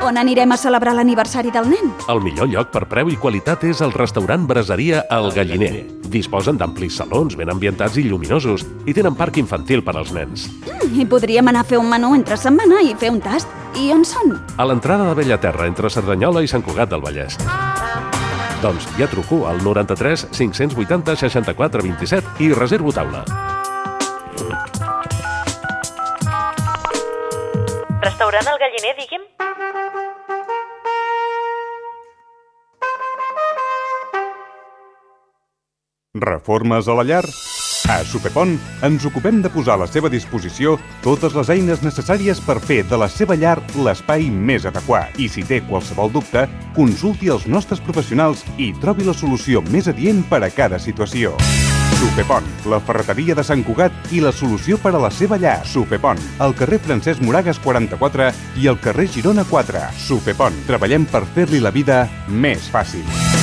On anirem a celebrar l'aniversari del nen? El millor lloc per preu i qualitat és el restaurant Braseria El Galliner. Disposen d'amplis salons ben ambientats i lluminosos i tenen parc infantil per als nens. I podríem anar a fer un menú entre setmana i fer un tast. I on són? A l'entrada de Bellaterra, entre Cerdanyola i Sant Cugat del Vallès. Doncs ja truco al 93 580 64 27 i reservo taula. Restaurant El Galliner, digui'm. Reformes a la llar? A Supepont ens ocupem de posar a la seva disposició totes les eines necessàries per fer de la seva llar l'espai més adequat. I si té qualsevol dubte, consulti els nostres professionals i trobi la solució més adient per a cada situació. Supepont, la ferreteria de Sant Cugat i la solució per a la seva llar. Supepont, al carrer Francesc Moragas 44 i al carrer Girona 4. Supepont, treballem per fer-li la vida més fàcil.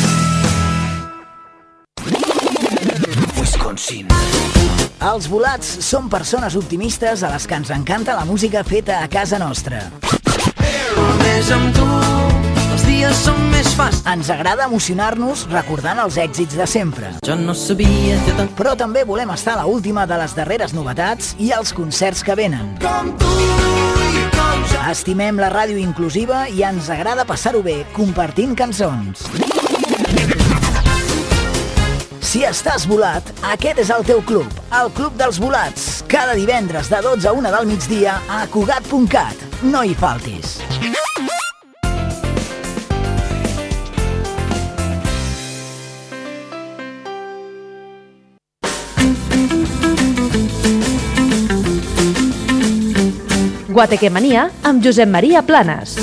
Els volats són persones optimistes a les que ens encanta la música feta a casa nostra. Només amb tu els dies són més fàcils. Ens agrada emocionar-nos recordant els èxits de sempre. Jo no sabia que tant... Però també volem estar a la última de les darreres novetats i els concerts que venen. Com tu i com jo. Estimem la ràdio inclusiva i ens agrada passar-ho bé compartint cançons. Si estàs volat, aquest és el teu club, el Club dels Volats. Cada divendres de 12 a 1 del migdia a Cugat.cat. No hi faltis. Guatequemania amb Josep Maria Planes.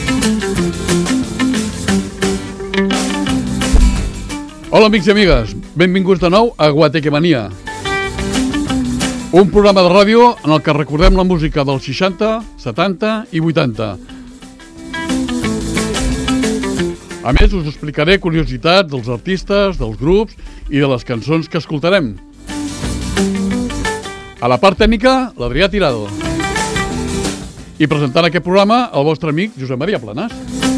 Hola amics i amigues, benvinguts de nou a Guatequemania. Un programa de ràdio en el que recordem la música dels 60, 70 i 80. A més, us explicaré curiositats dels artistes, dels grups i de les cançons que escoltarem. A la part tècnica, l'Adrià Tirado. I presentant aquest programa, el vostre amic Josep Maria Planes.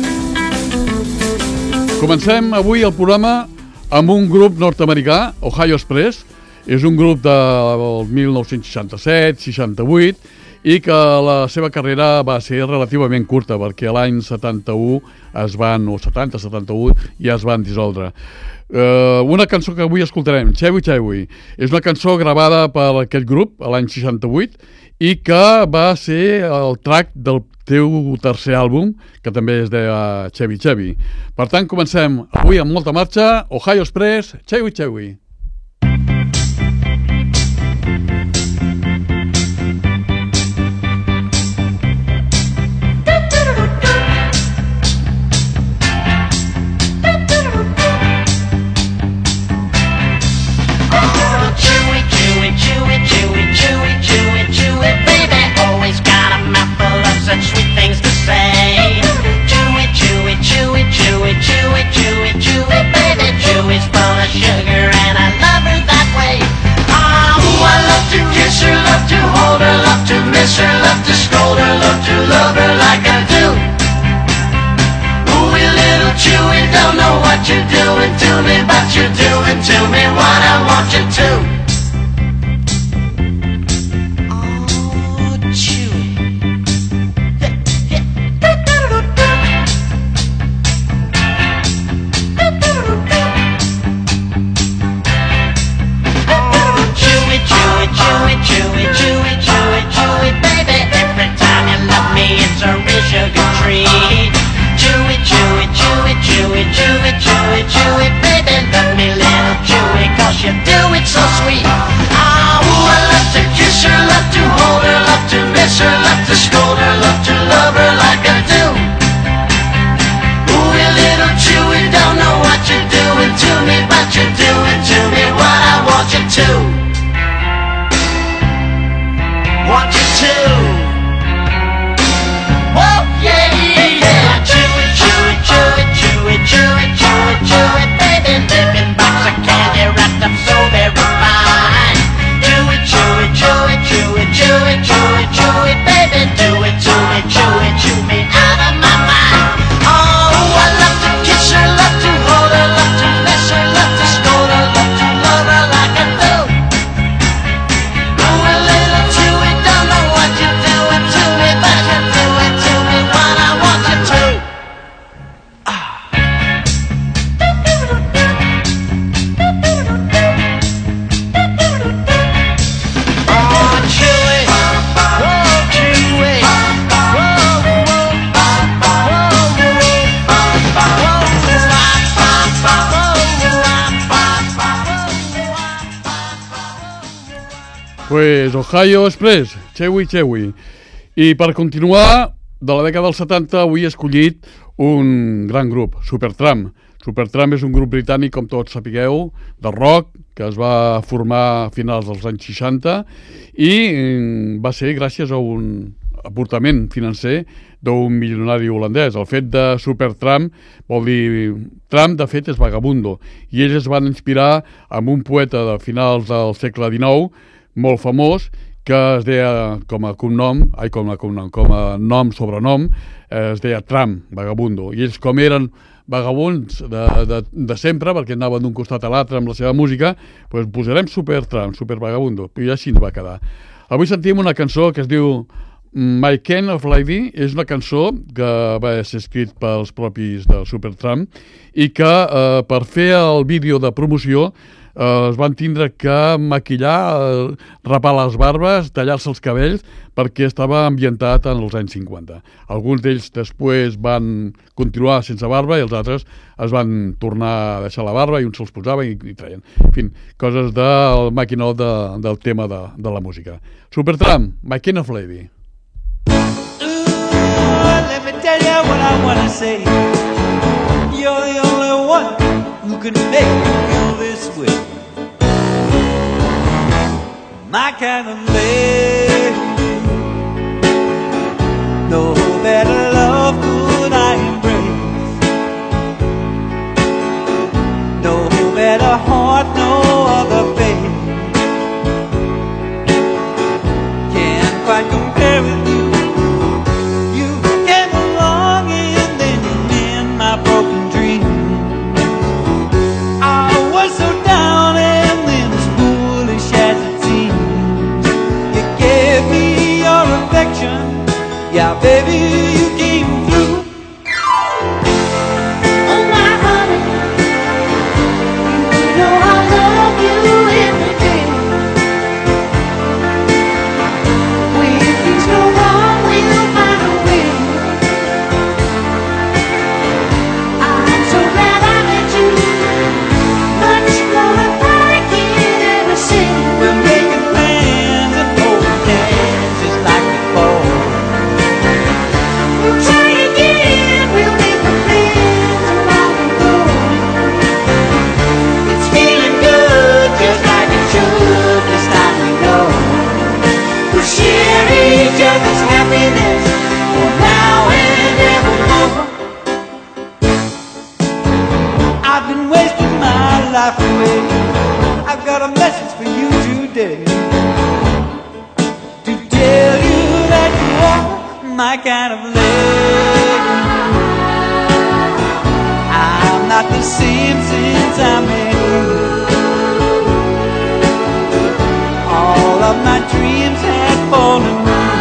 Comencem avui el programa amb un grup nord-americà, Ohio Express. És un grup del 1967-68 i que la seva carrera va ser relativament curta perquè l'any 71 es van, o 70-71, ja es van dissoldre. Una cançó que avui escoltarem, Chewy Chewy, és una cançó gravada per aquest grup l'any 68 i que va ser el track del teu tercer àlbum, que també es deia Chewy Chewy. Per tant, comencem avui amb molta marxa, Ohio Express, Chewy Chewy. Sweet things to say. Chewy, chewy, chewy, chewy, chewy, chewy, chewy, baby. Chewy's full of sugar and I love her that way. Oh, I love to kiss her, love to hold her, love to miss her, love to scold her, love to love her like I do. Ooh, little Chewy, don't know what you're doing to me, but you're doing to me what I want you to. Chewy, chewy, chewy, chewy, baby. Every time you love me, it's a real sugar treat. Chewy, chewy, chewy, chewy, chewy, chewy, chewy, baby. Love me, little Chewy, 'cause you do it so sweet. Pues Ohio Express, Chewy Chewy. I per continuar, de la dècada dels 70, avui he escollit un gran grup, Supertramp. Supertramp és un grup britànic, com tots sapigueu, de rock, que es va formar a finals dels anys 60 i va ser gràcies a un aportament financer d'un milionari holandès. El fet de Supertramp vol dir... Tramp, de fet, és vagabundo. I ells es van inspirar amb un poeta de finals del segle XIX, molt famós, que es deia com a nom-sobrenom, es deia Tramp, vagabundo. I ells, com eren vagabunds de sempre, perquè anaven d'un costat a l'altre amb la seva música, doncs posarem Supertramp, supervagabundo, i així ens va quedar. Avui sentim una cançó que es diu My Kind of Lady. És una cançó que va ser escrit pels propis de Supertramp i que per fer el vídeo de promoció es van tindre que maquillar, rapar les barbes, tallar-se els cabells, perquè estava ambientat en els anys 50. Alguns d'ells després van continuar sense barba i els altres es van tornar a deixar la barba i uns se'ls posaven i treien. En fi, coses del maquinó del tema de la música. Supertramp, My Kind of Lady. Let me tell you what I want to say. You're the only one who can make me feel this way. My kind of lady. No better love could I embrace. No better heart, no other face. Can't quite compare with you. Yeah, baby, you came through. Oh, my honey, you know I love you every day. When things go wrong, we'll find a way. I'm so glad I met you. Much more than I can ever say. We're making plans and holding hands just like before. Try again, we'll make the plans and rock and roll. It's feeling good just like it should this time we know. We'll share each other's happiness for now and evermore. I've been wasting my life away. I've got a message for you today. To tell you that you are my kind of lady. I'm not the same since I met you. All of my dreams had fallen through.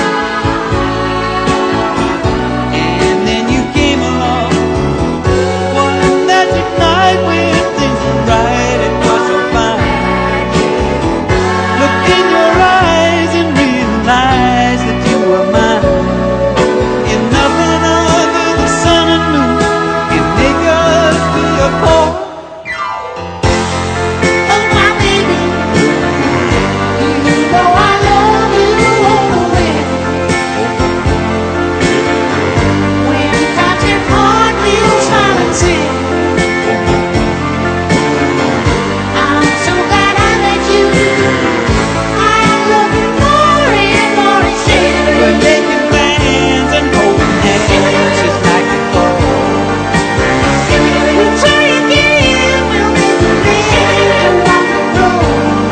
And then you came along. One magic night when things were right, it was so fine. Look in your eyes and realize that you were mine. And nothing other than sun and moon can make us feel apart. Oh, my baby, you know I love you all the way. When times get hard, we'll smile and sing. I'm so glad I met you. I love you more and more each We're day. making plans and holding hands just like before. We'll try again, we'll make the plans and rock and roll.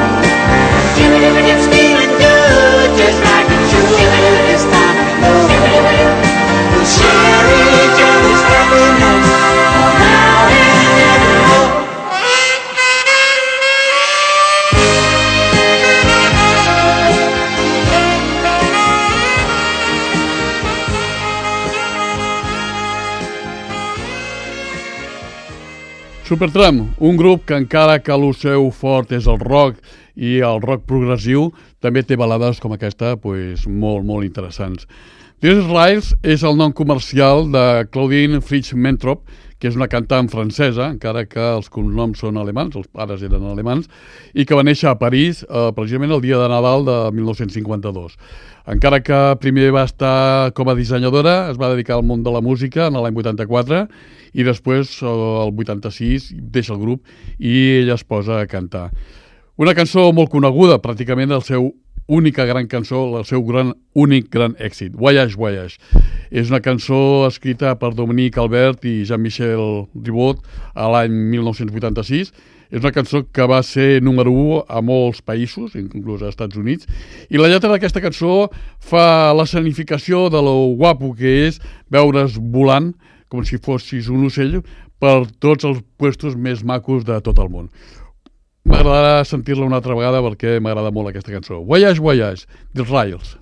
It's feeling good just like it should this time we know. We'll share each other's happiness for now and evermore. Supertramp, un grup que encara que el seu fort és el rock i el rock progressiu, també té balades com aquesta pues, molt, molt interessants. This Lies és el nom comercial de Claudine Fritz Mentrop, que és una cantant francesa, encara que els cognoms són alemans, els pares eren alemans, i que va néixer a París precisament el dia de Nadal de 1952. Encara que primer va estar com a dissenyadora, es va dedicar al món de la música en l'any 84 i després, el 86, deixa el grup i ella es posa a cantar. Una cançó molt coneguda, pràcticament el seu única gran cançó, el seu únic gran èxit, Voyage, Voyage. És una cançó escrita per Dominique Albert i Jean-Michel Ribot a l'any 1986. És una cançó que va ser número 1 a molts països, inclús als Estats Units, i la lletra d'aquesta cançó fa l'escenificació de lo guapo que és veure's volant, com si fossis un ocell, per tots els puestos més macos de tot el món. M'agradarà sentir-la una altra vegada perquè m'agrada molt aquesta cançó. Voyage, Voyage, dels Rails.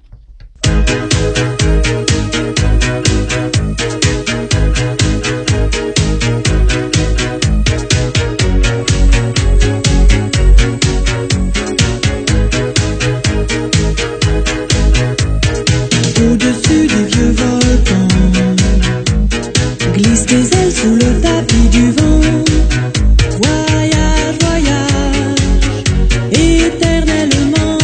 Au-dessus des vieux volcans, glisse tes ailes sous le tapis du vent. Voyage, voyage, éternellement.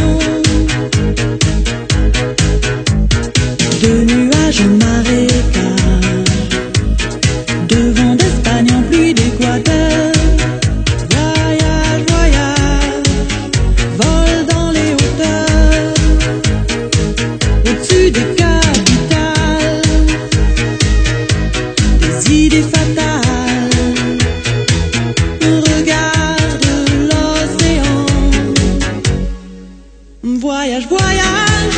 De nuages en marécage, de vent d'Espagne en pluie d'Équateur. Voyage, voyage, vole dans les hauteurs. Au-dessus des capitales, des idées fatales. Regarde l'océan. Voyage, voyage,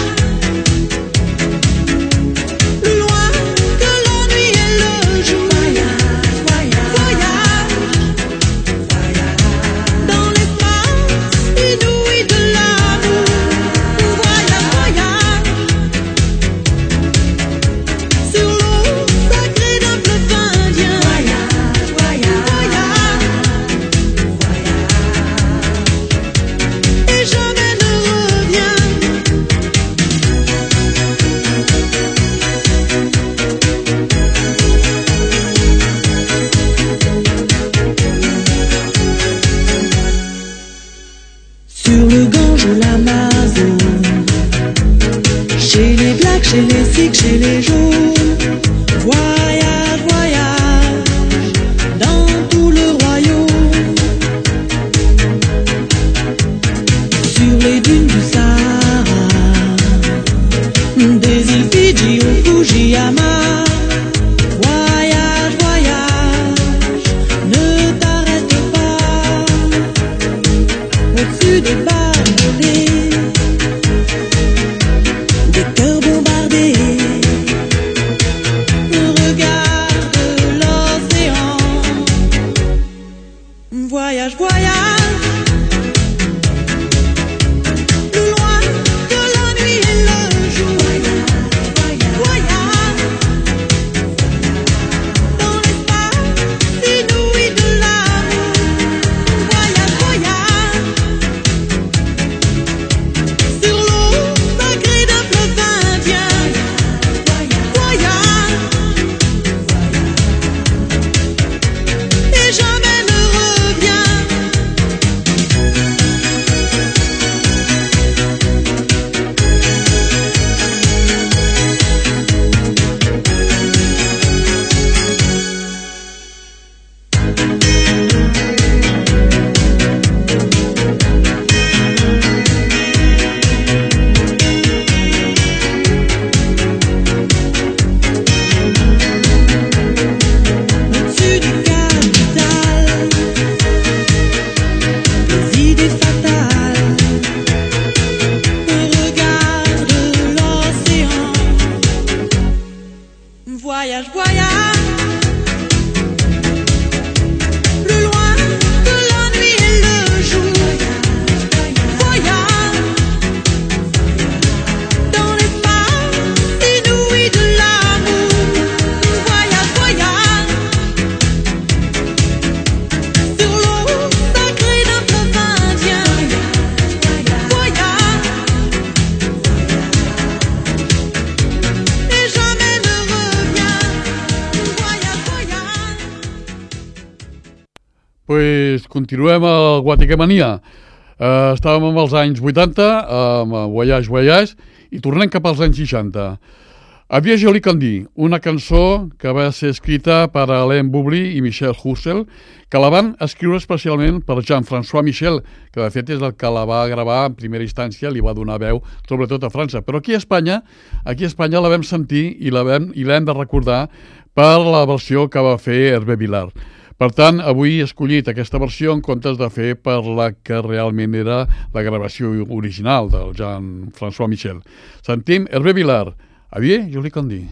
plus loin que la nuit et le jour. Voyage, voyage, voyage, dans l'espace inouï de l'amour. Voyage, voyage, sur l'eau sacrée d'un fleuve indien. Voyage, voyage, voyage, et jamais ne reviens. Sur le Gange ou l'Amazone, chez les Blacks, chez les Sikhs, chez les Jaunes. Voyage, voyage, dans tout le royaume. Sur les dunes du Sahara, des îles Fidji au Fujiyama. Voyage, voyage, ne t'arrête pas. Au-dessus des barbelés, des cœurs bombardés. Regarde l'océan. Voyage, voyage, plus loin que la nuit et le jour. Voyage, dans l'espace inouï de l'amour. Voyage, voyage, sur l'eau sacrée d'un fleuve indien. Voyage, et jamais ne reviens. Au-dessus des capitales, des idées fatales. Regarde l'océan. Voyage, voyage, plus loin que la nuit et le jour. Voyage, dans l'espace inouï de l'amour. Voyage, voyage, sur l'eau sacrée d'un fleuve indien. Voyage, et jamais ne reviens. Voyage, voyage. Pues continuem a Guatequemania. Estàvem amb els anys 80, amb Voyage, i tornem cap als anys 60. Havia Jolie Candy, una cançó que va ser escrita per Alain Boublil i Michel Hussel, que la van escriure especialment per Jean-François Michel, que de fet és el que la va gravar en primera instància, li va donar veu, sobretot a França. Però aquí a Espanya la vam sentir i l'hem de recordar per la versió que va fer Hervé Vilar. Per tant, avui he escollit aquesta versió en comptes de fer per la que realment era la gravació original del Jean-François Michel. Sentim Hervé Vilar, Adieu, Jolie Candy.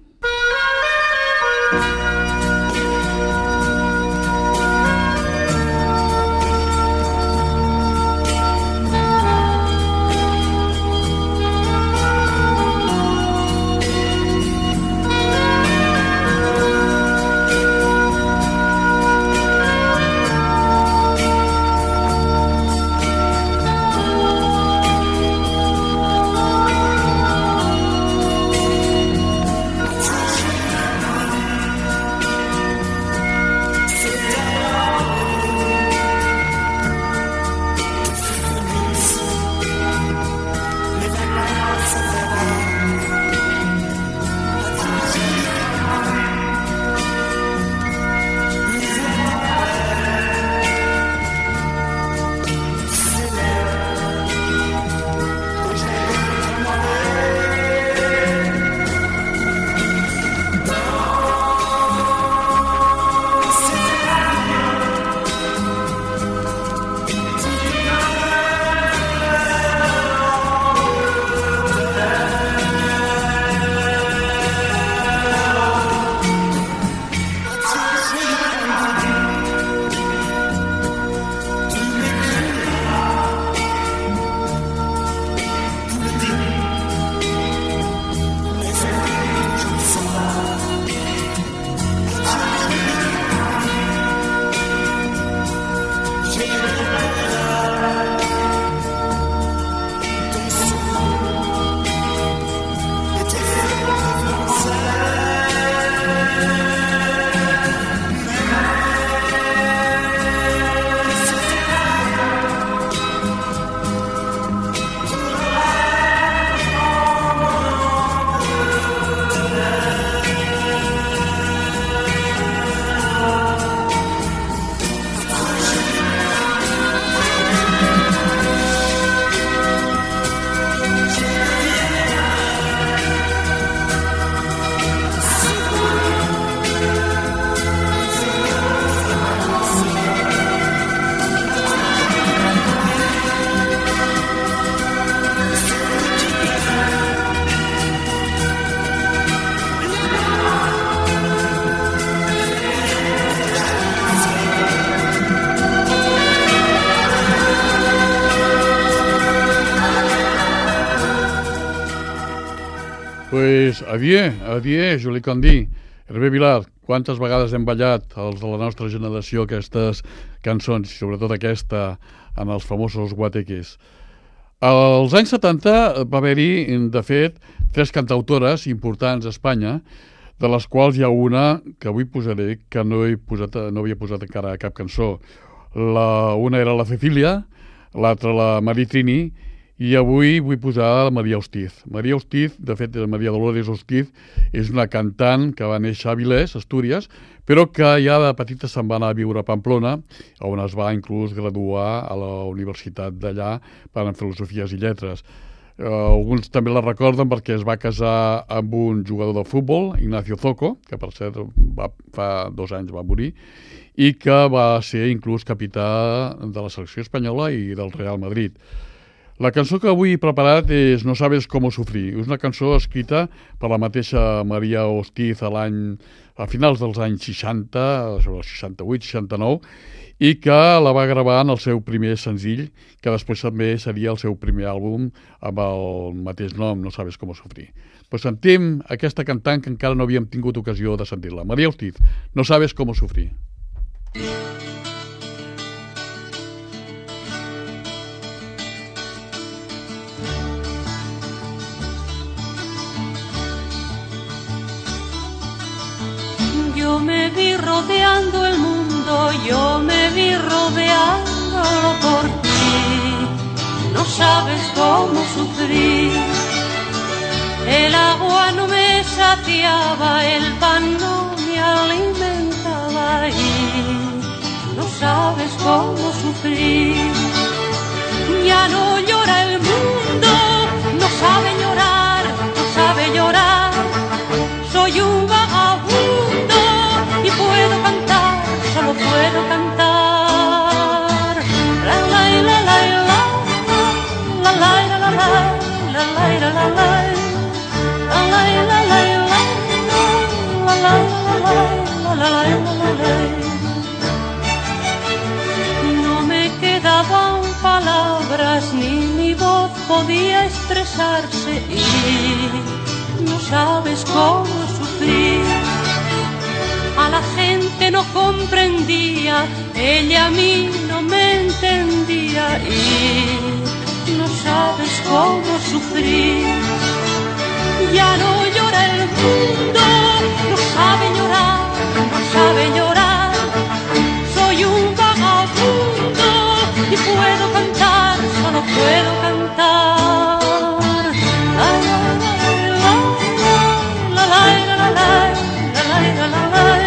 Pues adieu, Jolie Candy. Hervé Vilar, quantes vegades hem ballat els de la nostra generació aquestes cançons, sobretot aquesta en els famosos guateques. Als anys 70 va haver-hi, de fet, 3 cantautores importants a Espanya, de les quals hi ha una que avui posaré que no havia posat encara cap cançó. Una era la Cecília, l'altra la Marie Trini, i avui vull posar la Maria Hostiz. Maria Hostiz, de fet, Maria Dolores Hostiz, és una cantant que va néixer a Avilés, Astúries, però que ja de petita se'n va anar a viure a Pamplona, on es va inclús graduar a la universitat d'allà per en Filosofies i Lletres. Alguns també la recorden perquè es va casar amb un jugador de futbol, Ignacio Zoco, que per cert fa 2 anys va morir, i que va ser inclús capità de la selecció espanyola i del Real Madrid. La cançó que avui he preparat és No sabes cómo sufrir. És una cançó escrita per la mateixa Maria Hostiz a finals dels anys 60, sobre el 68-69, i que la va gravar en el seu primer senzill, que després també seria el seu primer àlbum amb el mateix nom, No sabes cómo sufrir. Pues sentim aquesta cantant que encara no havíem tingut ocasió de sentir-la. Maria Hostiz, No sabes cómo sufrir. Yo Yo me vi rodeando el mundo, yo me vi rodeándolo por ti. No sabes cómo sufrí. El agua no me saciaba, el pan no me alimentaba y no sabes cómo sufrí. Ya no llora el mundo, no sabe llorar, no sabe llorar. Soy un vagabundo y puedo cantar, solo puedo cantar. La la la la la la la la la la la la la la. No me quedaban palabras ni mi voz podía expresarse y no sabes cómo sufrí. A la gente no comprendía, ella a mí no me entendía y no sabes cómo sufrí. Ya no llora el mundo, no sabe llorar, no sabe llorar. Soy un vagabundo y puedo cantar, solo puedo cantar. La la la la la la la la la la la la.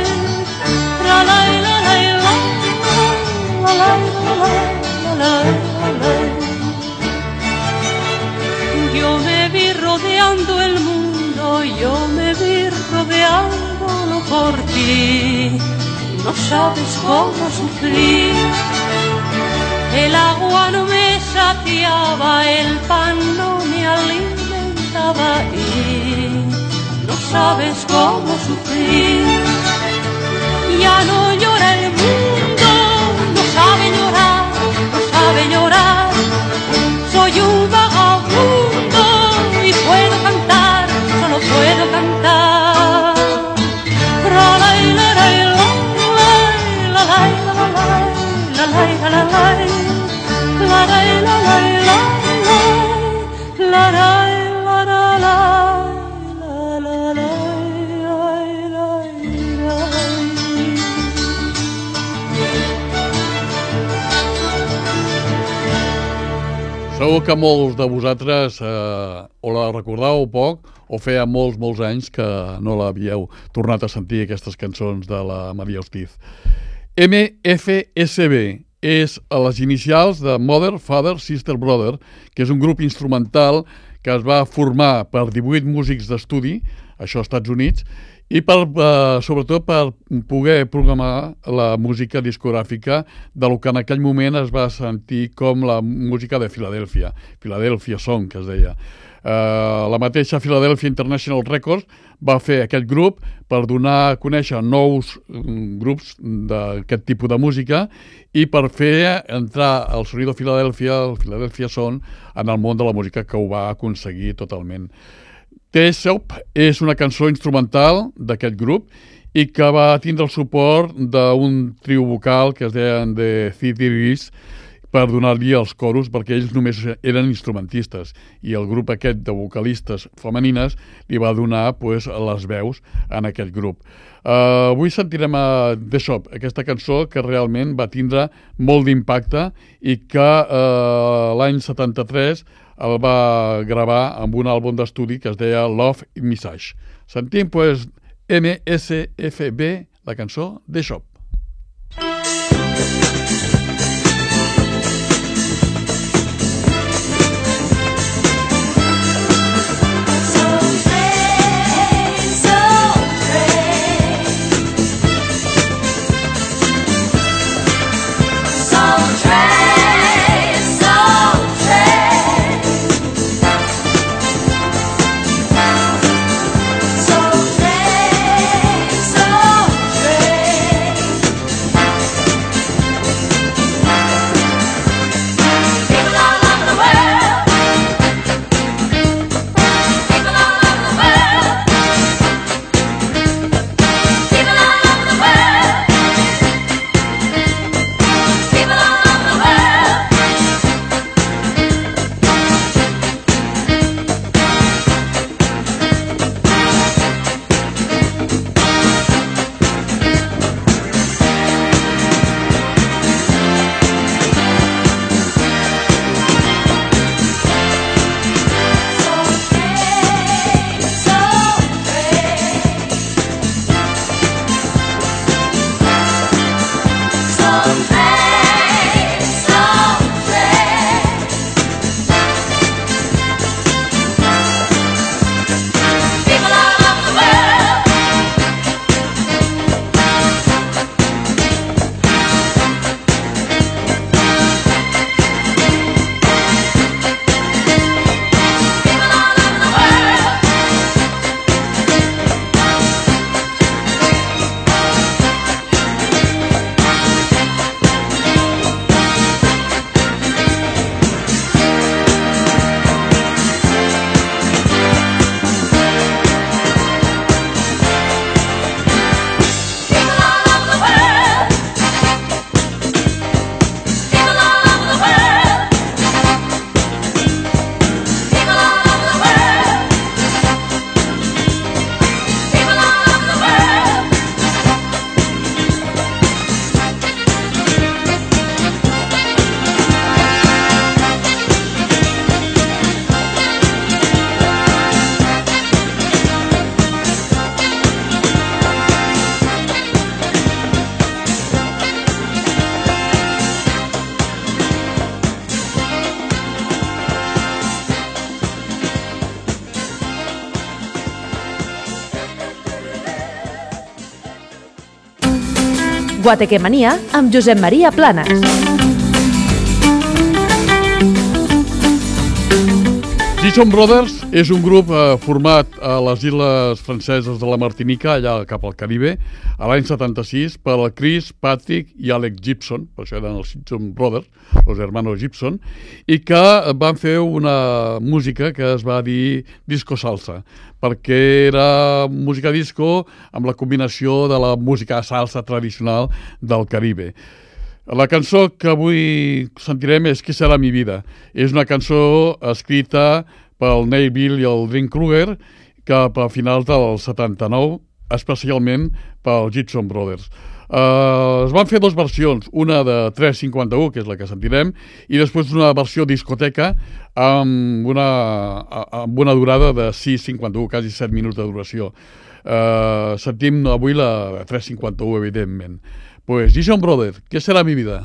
Yo me vi rodeando el mundo, yo me vi rodeándolo por ti. No sabes cómo sufrí. El agua no me saciaba, el pan no me alimentaba y no sabes cómo sufrí. Ya no llora el mundo, no sabe llorar, no sabe llorar. Soy un vagabundo y puedo cantar, solo puedo cantar. La la la la la la la la la la la. Segur que molts de vosaltres o la recordàveu poc o feia molts anys que no l'havíeu tornat a sentir, aquestes cançons de la Maria Hostiz. MFSB és a les inicials de Mother, Father, Sister, Brother, que és un grup instrumental que es va formar per 18 músics d'estudi, això als Estats Units, i sobretot per poder programar la música discogràfica del que en aquell moment es va sentir com la música de Filadèlfia, Philadelphia Song, que es deia. La mateixa Philadelphia International Records va fer aquest grup per donar a conèixer nous grups d'aquest tipus de música i per fer entrar el sonido Filadèlfia, el Philadelphia Song, en el món de la música, que ho va aconseguir totalment. T-Shop és una cançó instrumental d'aquest grup i que va tindre el suport d'un trio vocal que es deien The Theories per donar-li els coros, perquè ells només eren instrumentistes i el grup aquest de vocalistes femenines li va donar les veus en aquest grup. Avui sentirem a The Shop, aquesta cançó que realment va tindre molt d'impacte i que l'any 73 el va gravar amb un àlbum d'estudi que es deia Love Message. Sentim, MSFB, la cançó The Shop. So Guatequemania amb Josep Maria Planes. Gibson Brothers és un grup format a les illes franceses de la Martinica, allà cap al Caribe, a l'any 76, per el Chris, Patrick i Alex Gibson, per això eren els Gibson Brothers, els hermanos Gibson, i que van fer una música que es va dir disco salsa, perquè era música disco amb la combinació de la música salsa tradicional del Caribe. La cançó que avui sentirem és Qui serà mi vida. És una cançó escrita pel Neil Bill i el Dean Kruger cap a finals del 79, especialment pel Gibson Brothers. Es van fer dues versions, una de 3:51, que és la que sentirem, i després una versió discoteca amb una durada de 6:51, quasi 7 minuts de duració. Sentim avui la 3:51, evidentment. Pues Gibson Brothers, ¿qué será mi vida?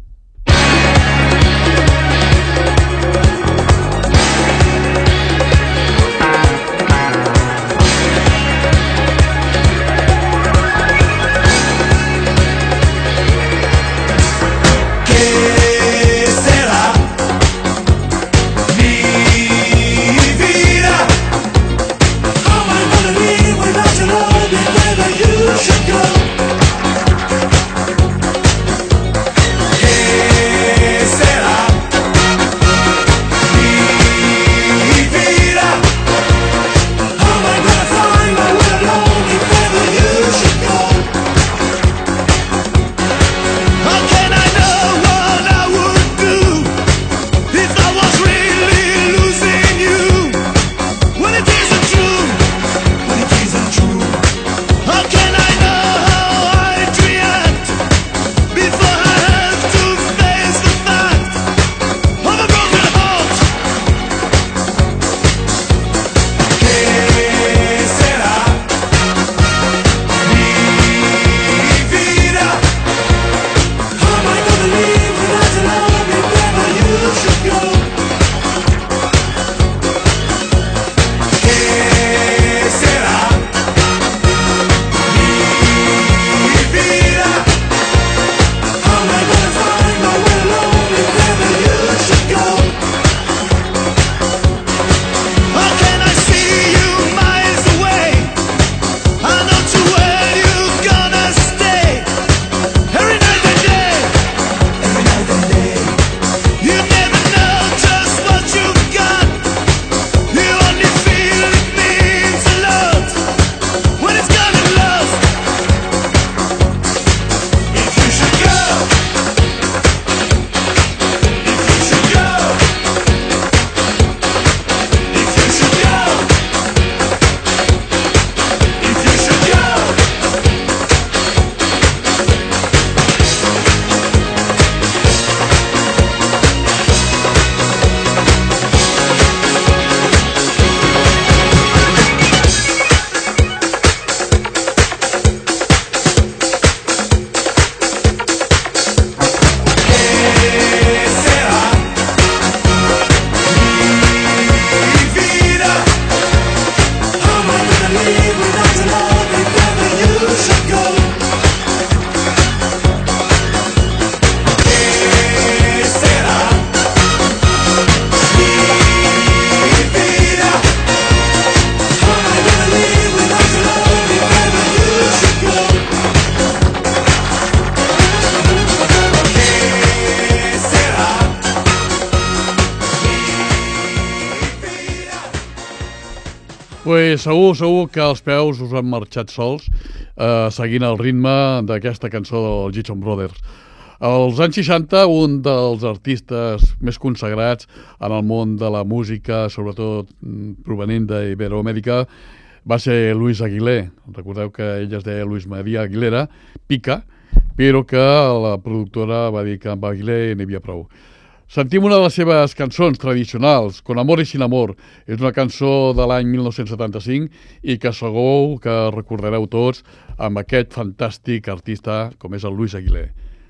Pues segur que els peus us han marxat sols seguint el ritme d'aquesta cançó dels Gibson Brothers. Als anys 60, un dels artistes més consagrats en el món de la música, sobretot provenint d'Iberoamèrica, va ser Luis Aguilé. Recordeu que ell es deia Luis María Aguilera, Pica, però que la productora va dir que amb Aguilé n'hi havia prou. Sentim una de les seves cançons tradicionals, Con amor y sin amor. És una cançó de l'any 1975 i que segur que recordareu tots amb aquest fantàstic artista com és el Luis Aguilé.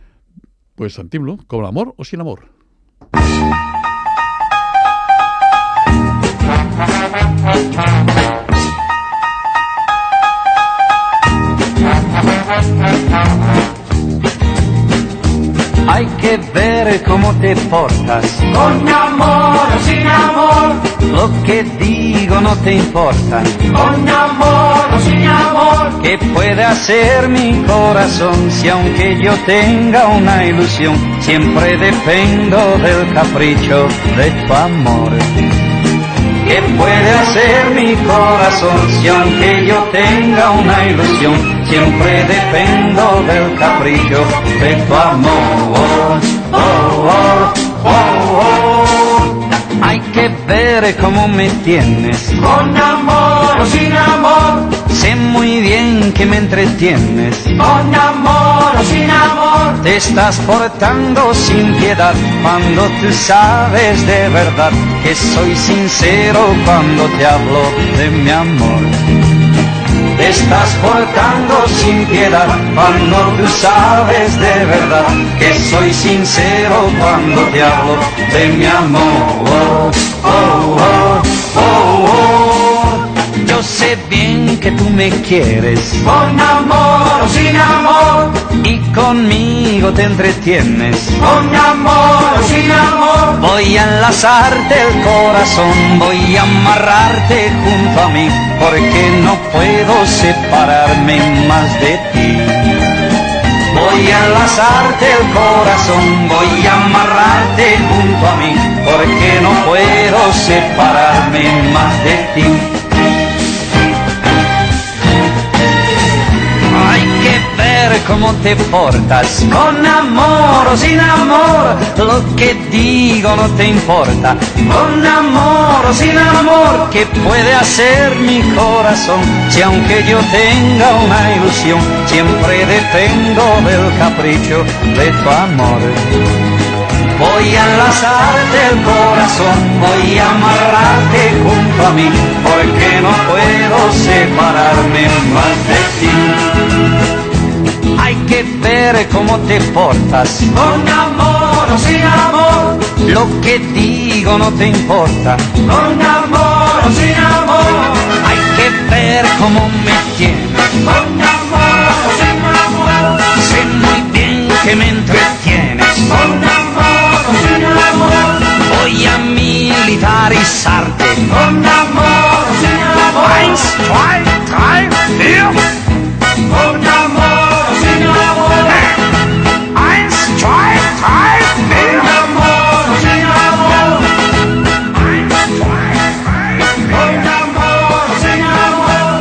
Pues sentim-lo, Con amor o sin amor. Hay que ver cómo te portas, Con amor o sin amor, lo que digo no te importa. con amor o sin amor, ¿Qué puede hacer mi corazón si aunque yo tenga una ilusión, siempre dependo del capricho de tu amor? ¿Qué puede hacer mi corazón si aunque yo tenga una ilusión, siempre dependo del capricho de tu amor? Oh, oh, oh, oh. Hay que ver cómo me tienes, con amor o sin amor, sé muy bien que me entretienes. con amor o sin amor, Te estás portando sin piedad cuando tú sabes de verdad que soy sincero cuando te hablo de mi amor. Te estás portando sin piedad cuando tú sabes de verdad que soy sincero cuando te hablo de mi amor. Oh, oh, oh, oh, oh. Yo sé bien que tú me quieres con amor o sin amor, y conmigo te entretienes. con amor o sin amor, Voy a enlazarte el corazón, voy a amarrarte junto a mí, porque no puedo separarme más de ti. Voy a enlazarte el corazón, voy a amarrarte junto a mí, porque no puedo separarme más de ti. Hay que ver cómo te portas, con amor o sin amor, lo que digo no te importa. Con amor o sin amor, ¿qué puede hacer mi corazón si aunque yo tenga una ilusión, siempre dependo del capricho de tu amor? Voy a enlazarte el corazón, voy a amarrarte junto a mí, porque no puedo separarme más de ti. Hay que ver cómo te portas, con amor o sin amor, lo que digo no te importa. con amor o sin amor, Hay que ver cómo me tienes, con amor o sin amor, sé muy bien que me entretienes. con amor o sin amor, Voy a militarizarte. con amor o sin amor, Eins, zwei, drei, vier. con amor o sin amor, Eins, zwei, drei, vier. con amor o sin amor, con amor o sin amor,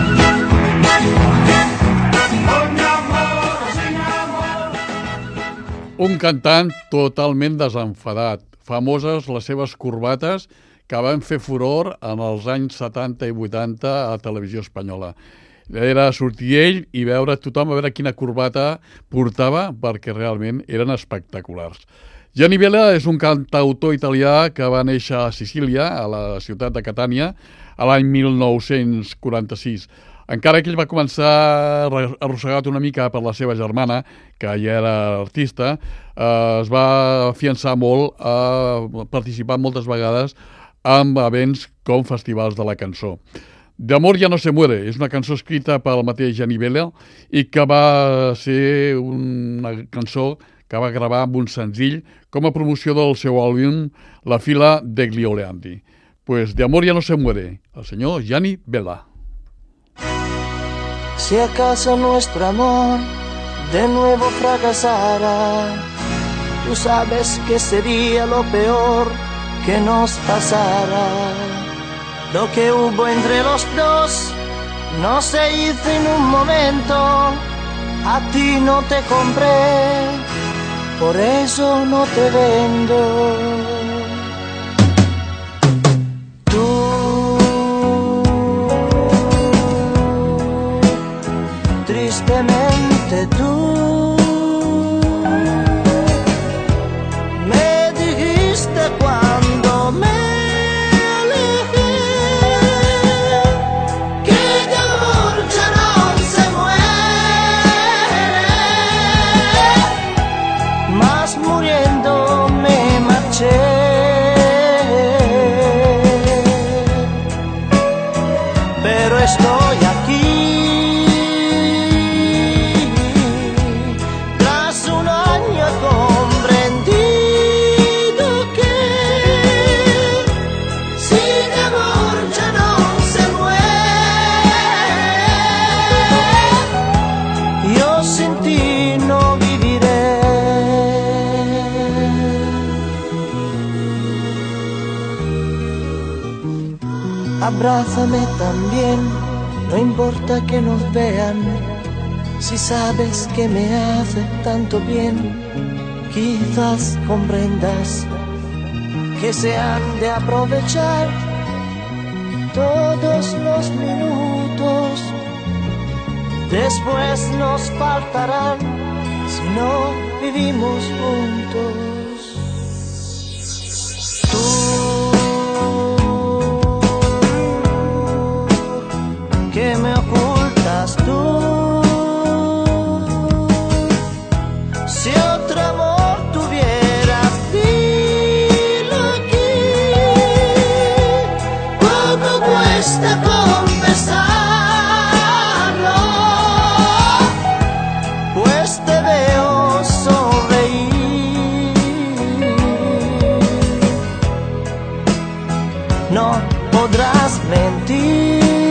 con amor o sin amor. Un cantant totalment desenfadat. Famoses les seves corbates que van fer furor en els anys 70 i 80 a la televisió espanyola. Era sortir ell i veure tothom a veure quina corbata portava, perquè realment eren espectaculars. Gianni Vella és un cantautor italià que va néixer a Sicília, a la ciutat de Catània, a l'any 1946. Encara que ell va començar arrossegat una mica per la seva germana, que ja era artista, es va afiançar molt a participar moltes vegades en events com festivals de la cançó. De amor ya no se muere és una cançó escrita pel mateix Gianni Vella i que va ser una cançó que va gravar amb un senzill com a promoció del seu àlbum La fila degli Oleandi. Pues de amor ya no se muere, el senyor Gianni Vella. Si acaso nuestro amor de nuevo fracasara, tú sabes que sería lo peor que nos pasara. Lo que hubo entre los dos no se hizo en un momento, a ti no te compré, por eso no te vendo. Tristemente tú me dijiste cuando me alejé que de amor ya no se muere, mas muriendo me marché. Pero estoy aquí abrázame también, no importa que nos vean, si sabes que me hace tanto bien, quizás comprendas que se han de aprovechar todos los minutos, después nos faltarán si no vivimos juntos. Tú que me ocultas, tú, si otro amor tuvieras, dilo aquí, poco cuesta confesarlo, pues te veo sonreír, no podrás mentir.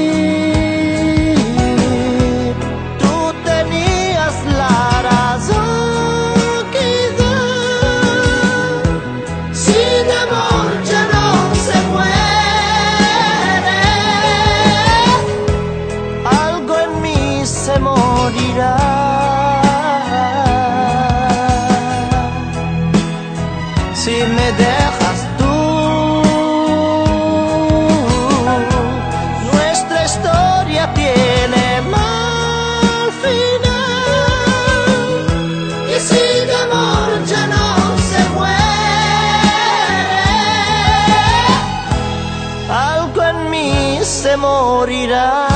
Si me dejas tú, nuestra historia tiene mal final. Y si de amor ya no se muere, algo en mí se morirá.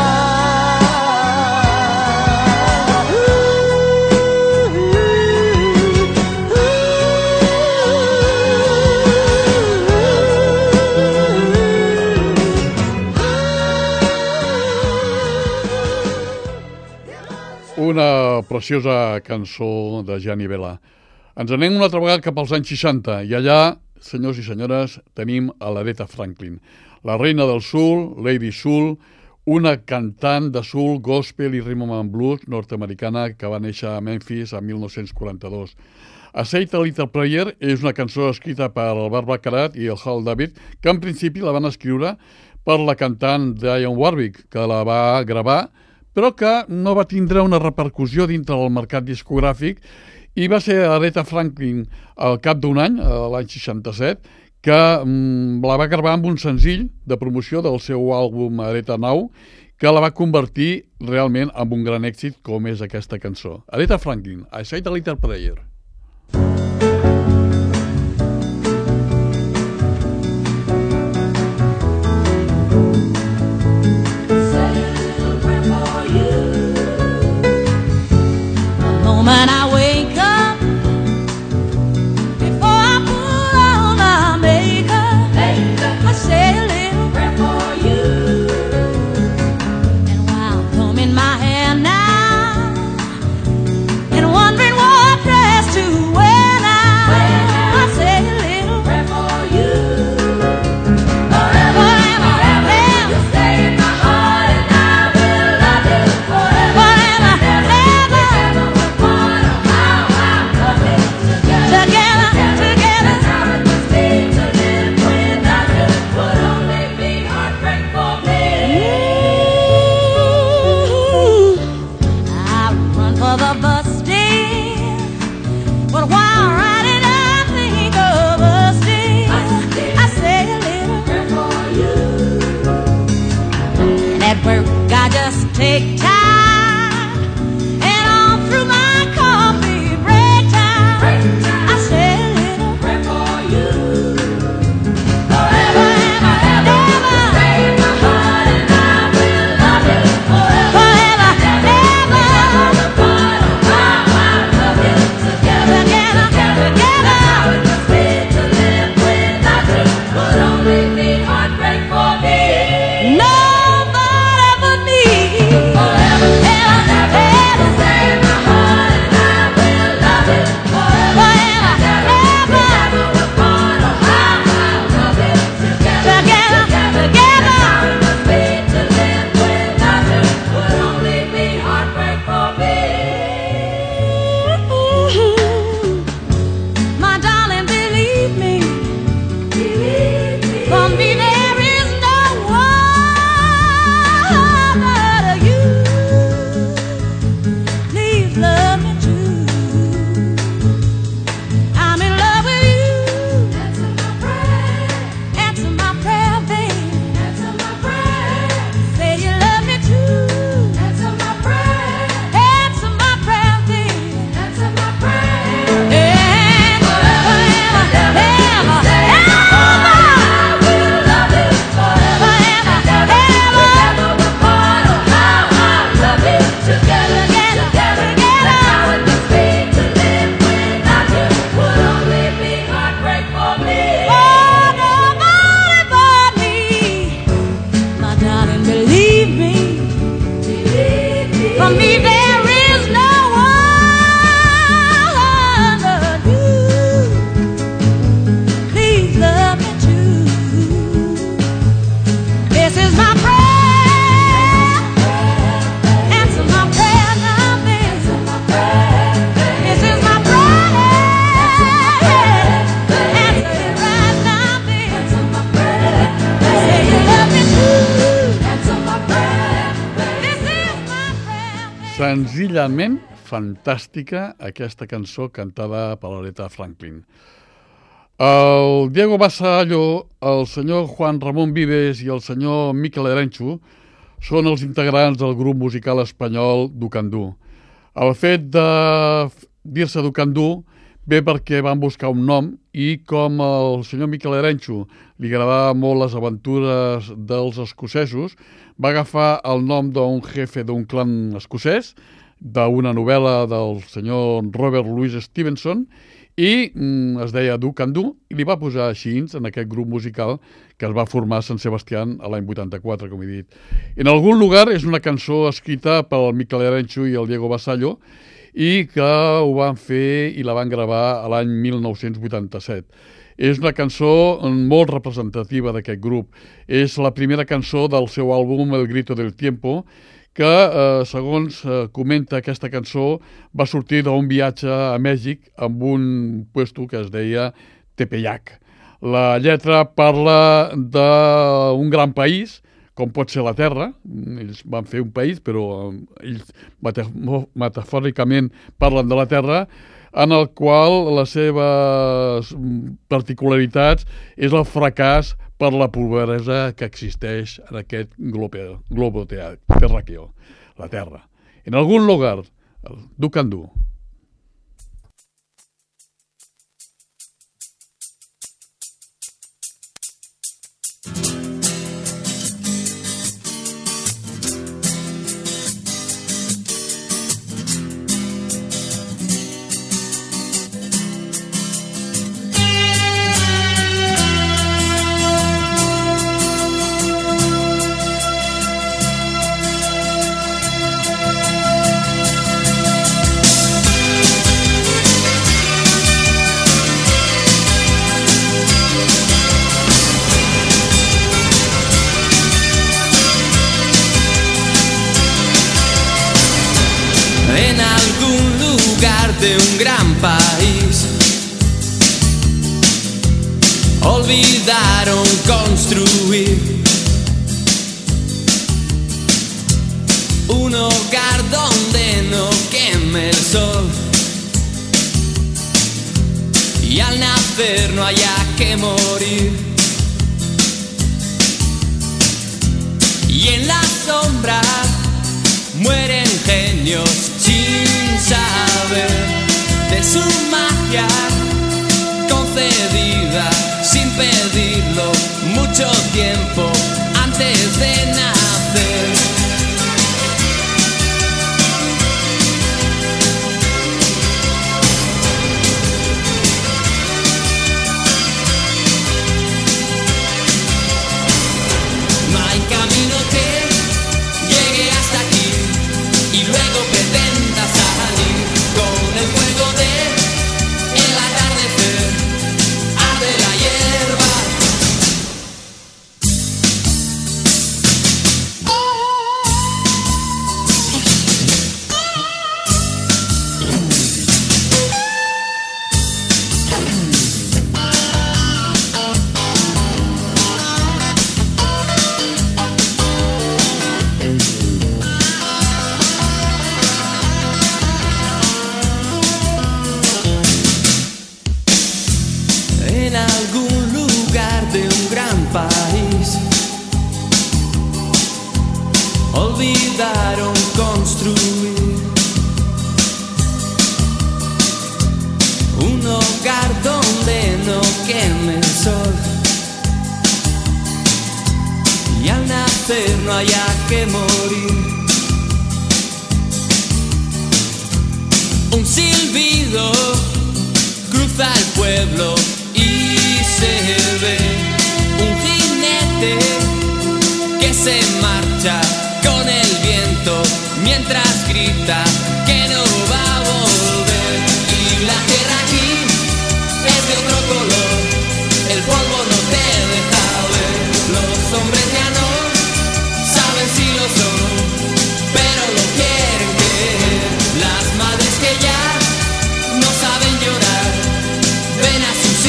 Una preciosa cançó de Gianni Vella. Ens anem una altra vegada cap als anys 60 i allà, senyors i senyores, tenim a l'Aretha Franklin, la reina del soul, Lady Soul, una cantant de soul, gospel i rhythm and blues nord-americana que va néixer a Memphis a 1942. A Say a Little Prayer és una cançó escrita per Albert Baccarat i el Hal David, que en principi la van escriure per la cantant Dionne Warwick, que la va gravar, però que no va tindre una repercussió dintre del mercat discogràfic i va ser Aretha Franklin al cap d'un any, l'any 67, que la va gravar amb un senzill de promoció del seu àlbum Aretha Now, que la va convertir realment en un gran èxit com és aquesta cançó. Aretha Franklin, I Say a Little Prayer. When I wake up, before I put on my makeup, I say a little prayer for you. And while I'm combing my hair now, and wondering what dress to wear now, I say a little prayer for you. Forever, forever, you stay in my heart, and I will love you forever, forever, ever. Take time, and on through my coffee break time, I say a little prayer for you. Forever, ever, ever, stay in my heart, and I will love you forever, forever, ever. The part of how I love you together, together, together. How it must be to live without you would only be heartbreak for me. Nobody but me. senzillament fantàstica aquesta cançó cantada per l'Aretha Franklin. El Diego Vasallo, el senyor Juan Ramon Vives i el senyor Miquel Erenchu són els integrants del grup musical espanyol Ducandú. El fet de dir-se Ducandú ve perquè van buscar un nom i com el senyor Miquel Erenchu li agradava molt les aventures dels escocesos, va agafar el nom d'un jefe d'un clan escocès, d'una novel·la del senyor Robert Louis Stevenson, i es deia Ducandú, i li va posar així en aquest grup musical que es va formar a Sant Sebastián a l'any 84, com he dit. En algun lugar és una cançó escrita pel Miquel Erenchu i el Diego Vasallo i que ho van fer i la van gravar a l'any 1987. És una cançó molt representativa d'aquest grup. És la primera cançó del seu àlbum El Grito del Tiempo, que, segons comenta aquesta cançó, va sortir d'un viatge a Mèxic amb un puesto que es deia Tepeyac. La lletra parla d'un gran país, com pot ser la Terra. Ells van fer un país, però ells metafòricament parlen de la Terra, en el qual les seves particularitats és el fracàs per la pobresa que existeix en aquest globo terràqueo, la Terra. En algun lugar, Ducandú. De un gran país olvidaron construir un hogar donde no queme el sol y al nacer no haya que morir, y en la sombra mueren genios sin saber de su magia concedida sin pedirlo mucho tiempo antes de nacer. No hay camino que llegue hasta aquí y luego pretenda salir con el fuego de el atardecer, arde la hierba. En algún lugar de un gran país olvidaron construir un hogar donde no queme el sol y al nacer no haya que morir. Un silbido cruza el pueblo y se ve un jinete que se marcha con el viento mientras grita que no va a volver. Y la tierra aquí es de otro color, el polvo no te deja ver. Los hombres ya no saben si lo son, pero lo quieren creer. Las madres que ya no saben llorar ven a sus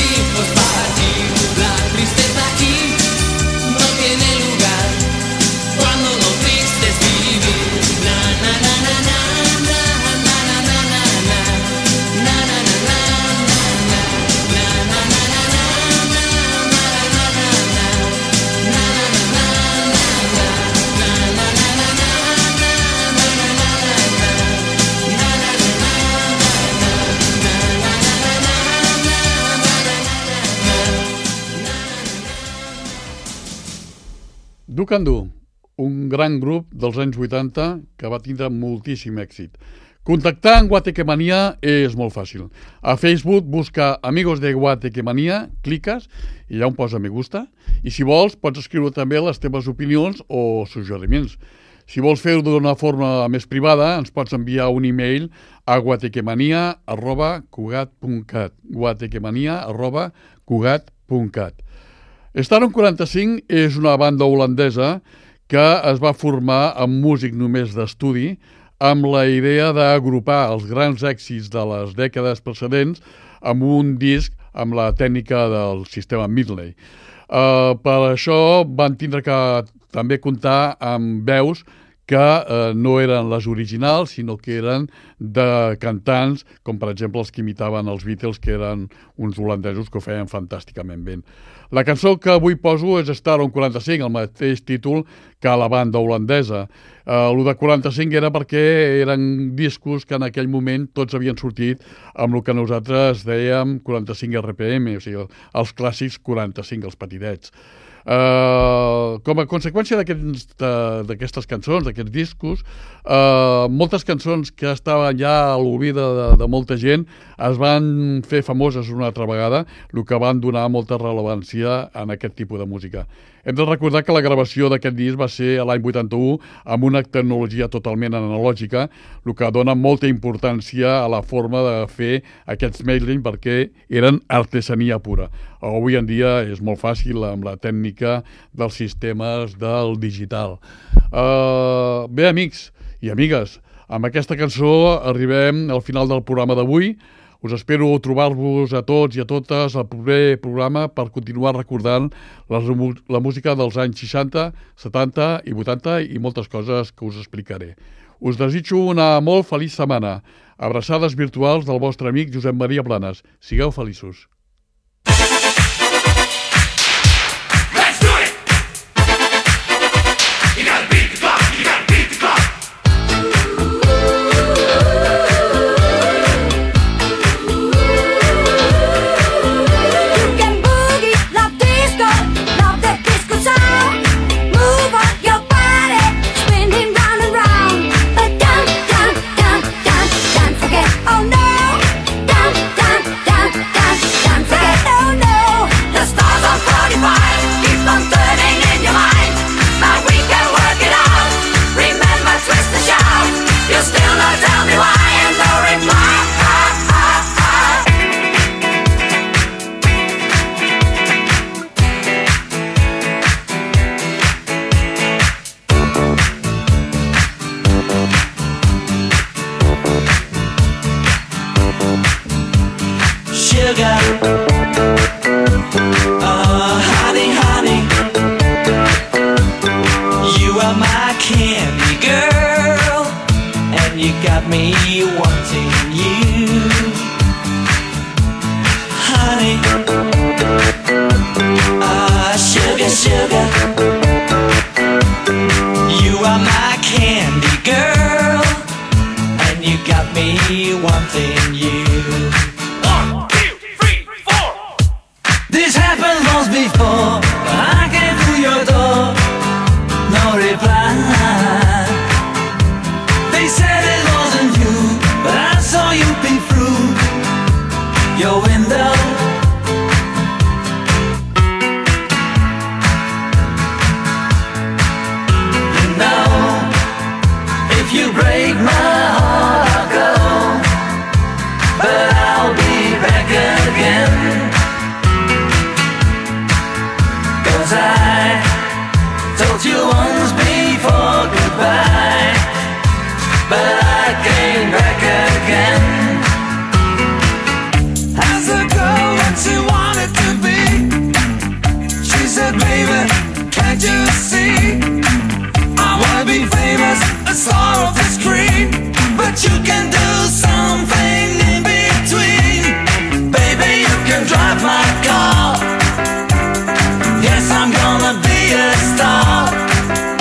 Du Can Du, un gran grup dels anys 80 que va tindre moltíssim èxit. Contactar amb Guatequemania és molt fàcil. A Facebook busca Amigos de Guatequemania, cliques i allà on posa me gusta. I si vols, pots escriure també les teves opinions o suggeriments. Si vols fer-ho d'una forma més privada, ens pots enviar un e-mail a guatequemania@cugat.cat guatequemania@cugat.cat. Staron 45 és una banda holandesa que es va formar amb músic només d'estudi amb la idea d'agrupar els grans èxits de les dècades precedents amb un disc amb la tècnica del sistema Midley. Per això van tindre que també comptar amb veus que no eren les originals, sinó que eren de cantants, com per exemple els que imitaven els Beatles, que eren uns holandesos que ho feien fantàsticament bé. La cançó que avui poso és Staron 45, el mateix títol que la banda holandesa. El de 45 era perquè eren discos que en aquell moment tots havien sortit amb el que nosaltres dèiem 45 RPM, o sigui, els clàssics 45, els petitets. Com a conseqüència d'aquestes cançons, d'aquests discos, moltes cançons que estaven ja a l'oblid de molta gent es van fer famoses una altra vegada, el que van donar molta rellevància en aquest tipus de música. Hem de recordar que la gravació d'aquest disc va ser l'any 81 amb una tecnologia totalment analògica, el que dona molta importància a la forma de fer aquests mailing perquè eren artesania pura. Avui en dia és molt fàcil amb la tècnica dels sistemes del digital. Bé, amics i amigues, amb aquesta cançó arribem al final del programa d'avui. Us espero trobar-vos a tots i a totes al proper programa per continuar recordant la música dels anys 60, 70 i 80 i moltes coses que us explicaré. Us desitjo una molt feliç setmana. Abraçades virtuals del vostre amic Josep Maria Planes. Sigueu feliços.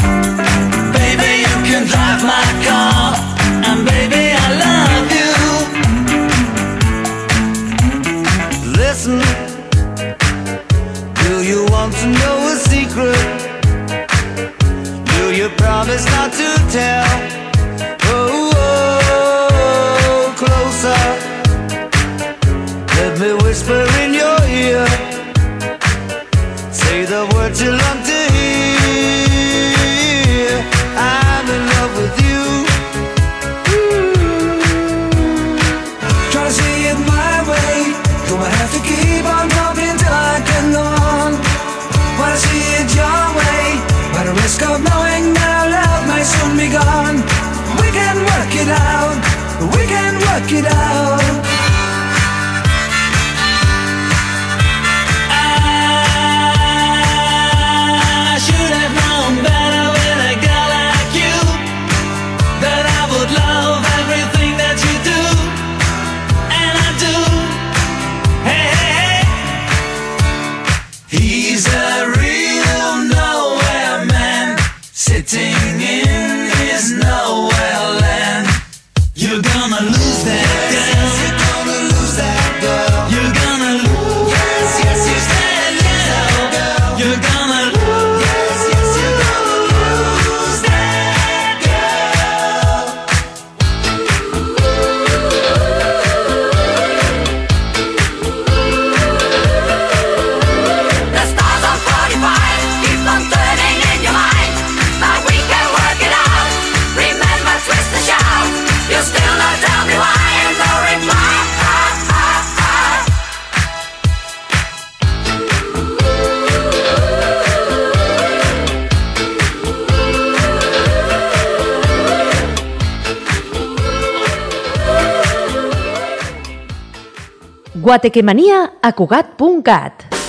Baby, you can drive my car, and baby, I love you. work it out. I should have known better with a girl like you, that I would love everything that you do, and I do. Hey, hey, hey. He's a real nowhere man, sitting in his nowhere land. You're gonna lose that girl. You're gonna lose that girl. You're gonna lose. Yes, yes, yes, that girl. You're gonna lose. Yes, yes, you're gonna lose that girl. The stars are 45, keep on turning in your mind, but we can work it out. Remember, twist and shout. You still not tell me why, and no reply. Guatequemanía a Cugat.cat.